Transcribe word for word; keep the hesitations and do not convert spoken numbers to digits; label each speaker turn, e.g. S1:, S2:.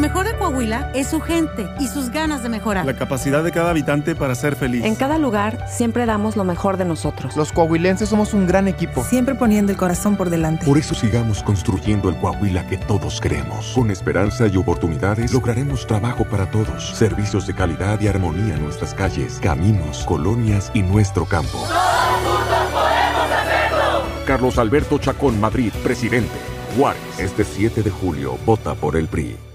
S1: mejor de Coahuila es su gente y sus ganas de mejorar.
S2: La capacidad de cada habitante para ser feliz.
S3: En cada lugar siempre damos lo mejor de nosotros.
S4: Los coahuilenses somos un gran equipo.
S5: Siempre poniendo el corazón por delante.
S6: Por eso sigamos construyendo el Coahuila que todos queremos. Con esperanza y oportunidades lograremos trabajo para todos, servicios de calidad y armonía en nuestras calles, caminos, colonias y nuestro campo.
S7: ¡Todos juntos podemos hacerlo!
S6: Carlos Alberto Chacón Madrid, presidente. Juárez, este siete de julio, vota por el P R I.